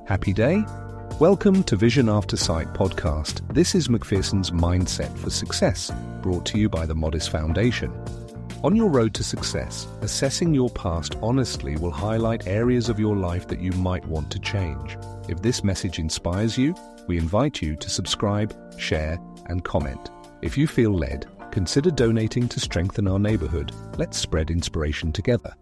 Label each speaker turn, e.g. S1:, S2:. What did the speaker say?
S1: Happy day? Welcome to Vision After Sight podcast. This is Macpherson's Mindset for Success, brought to you by the Modest Foundation. On your road to success, assessing your past honestly will highlight areas of your life that you might want to change. If this message inspires you, we invite you to subscribe, share, and comment. If you feel led, consider donating to strengthen our neighborhood. Let's spread inspiration together.